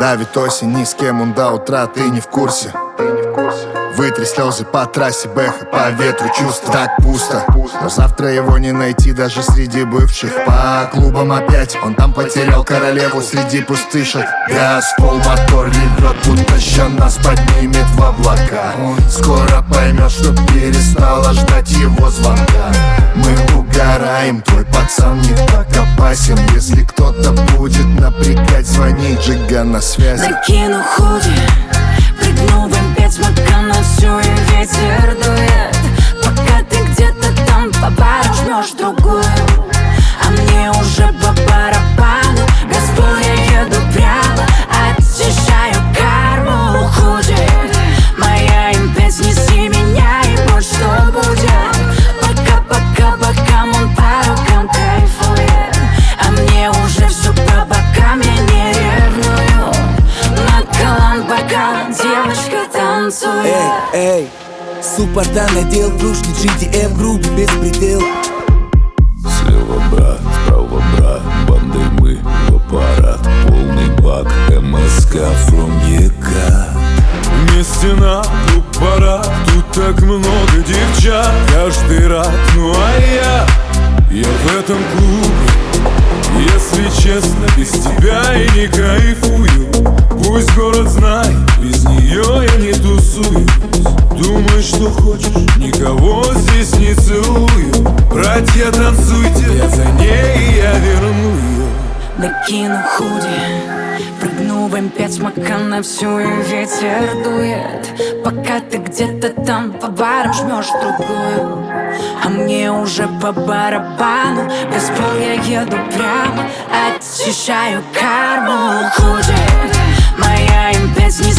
Давит осень, ни с кем он до утра, ты не в курсе. Вытри слезы по трассе, бэха, по ветру чувства. Так пусто, но завтра его не найти даже среди бывших. По клубам опять, он там потерял королеву среди пустышек. Газ, пол, мотор ревет, будто ща нас поднимет в облака. Он скоро поймет, что перестала ждать его звонка. Мы угораем, твой пацан не так опасен. Если кто-то будет напрягать, звони, Джига на связи. Накину худи, прыгну в М5, смока на всю и ветер дует. Пока ты где-то там по бару жмешь другую, а мне уже по барабану. Газпол, я еду прямо, очищаю карму. Худи, моя М5, неси меня, и вот что будет. Пока он по рукам кайфует, а мне уже все по бокам, я не ревную. Накалан бокал, девочка танцует. Эй, суппорта надел, кружки GTM, группе беспредел. Слева брат, справа брат, бандой мы в аппарат. Полный бак, МСК from ЕК. Вместе на клуб парад, тут так много девчат. Каждый рад, ну а я в этом клубе. Если честно, без тебя я не кайфую. Пусть город знает, без нее я не тусуюсь. Думай, что хочешь, никого здесь не целую. Братья, танцуйте, я за ней, я верну ее. Накину худи, прыгну в М5, смока на всю и ветер дует. Пока ты где-то там по барам жмешь другую, а мне уже по барабану. Газпол, я еду прямо, очищаю карму. Худи, моя М5, не